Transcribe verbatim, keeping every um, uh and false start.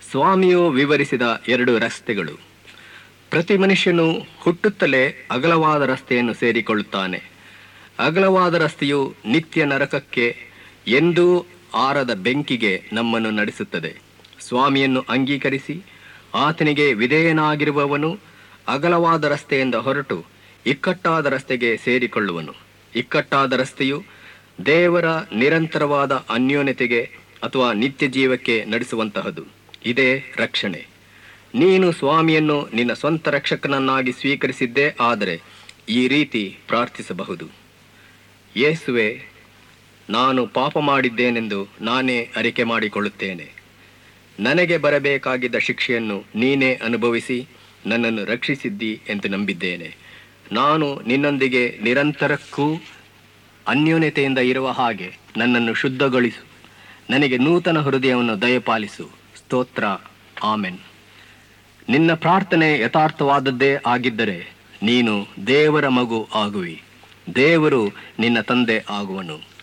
ಸ್ವಾಮಿಯು ವಿವರಿಸಿದ ಎರಡು ರಸ್ತೆಗಳು. ಪ್ರತಿ ಮನುಷ್ಯನು ಹುಟ್ಟುತ್ತಲೇ ಅಗಲವಾದ ರಸ್ತೆಯನ್ನು ಸೇರಿಕೊಳ್ಳುತ್ತಾನೆ. ಅಗಲವಾದ ರಸ್ತೆಯು ನಿತ್ಯ ನರಕಕ್ಕೆ, ಎಂದೂ ಆರದ ಬೆಂಕಿಗೆ ನಮ್ಮನ್ನು ನಡೆಸುತ್ತದೆ. ಸ್ವಾಮಿಯನ್ನು ಅಂಗೀಕರಿಸಿ ಆತನಿಗೆ ವಿಧೇಯನಾಗಿರುವವನು ಅಗಲವಾದ ರಸ್ತೆಯಿಂದ ಹೊರಟು ಇಕ್ಕಟ್ಟಾದ ರಸ್ತೆಗೆ ಸೇರಿಕೊಳ್ಳುವನು. ಇಕ್ಕಟ್ಟಾದ ರಸ್ತೆಯು ದೇವರ ನಿರಂತರವಾದ ಅನ್ಯೋನ್ಯತೆಗೆ ಅಥವಾ ನಿತ್ಯ ಜೀವಕ್ಕೆ ನಡೆಸುವಂತಹದು. ಇದೇ ರಕ್ಷಣೆ. ನೀನು ಸ್ವಾಮಿಯನ್ನು ನಿನ್ನ ಸ್ವಂತ ರಕ್ಷಕನನ್ನಾಗಿ ಸ್ವೀಕರಿಸಿದ್ದೇ ಆದರೆ ಈ ರೀತಿ ಪ್ರಾರ್ಥಿಸಬಹುದು: ಯೇಸುವೆ, ನಾನು ಪಾಪ ಮಾಡಿದ್ದೇನೆಂದು ನಾನೇ ಅರಿಕೆ ಮಾಡಿಕೊಳ್ಳುತ್ತೇನೆ. ನನಗೆ ಬರಬೇಕಾಗಿದ್ದ ಶಿಕ್ಷೆಯನ್ನು ನೀನೇ ಅನುಭವಿಸಿ ನನ್ನನ್ನು ರಕ್ಷಿಸಿದ್ದಿ ಎಂದು ನಂಬಿದ್ದೇನೆ. ನಾನು ನಿನ್ನೊಂದಿಗೆ ನಿರಂತರಕ್ಕೂ ಅನ್ಯೋನ್ಯತೆಯಿಂದ ಇರುವ ಹಾಗೆ ನನ್ನನ್ನು ಶುದ್ಧಗೊಳಿಸು. ನನಗೆ ನೂತನ ಹೃದಯವನ್ನು ದಯಪಾಲಿಸು. ಸ್ತೋತ್ರ. ಆಮೆನ್. ನಿನ್ನ ಪ್ರಾರ್ಥನೆ ಯಥಾರ್ಥವಾದದ್ದೇ ಆಗಿದ್ದರೆ ನೀನು ದೇವರ ಮಗು ಆಗುವಿ. ದೇವರು ನಿನ್ನ ತಂದೆ ಆಗುವನು.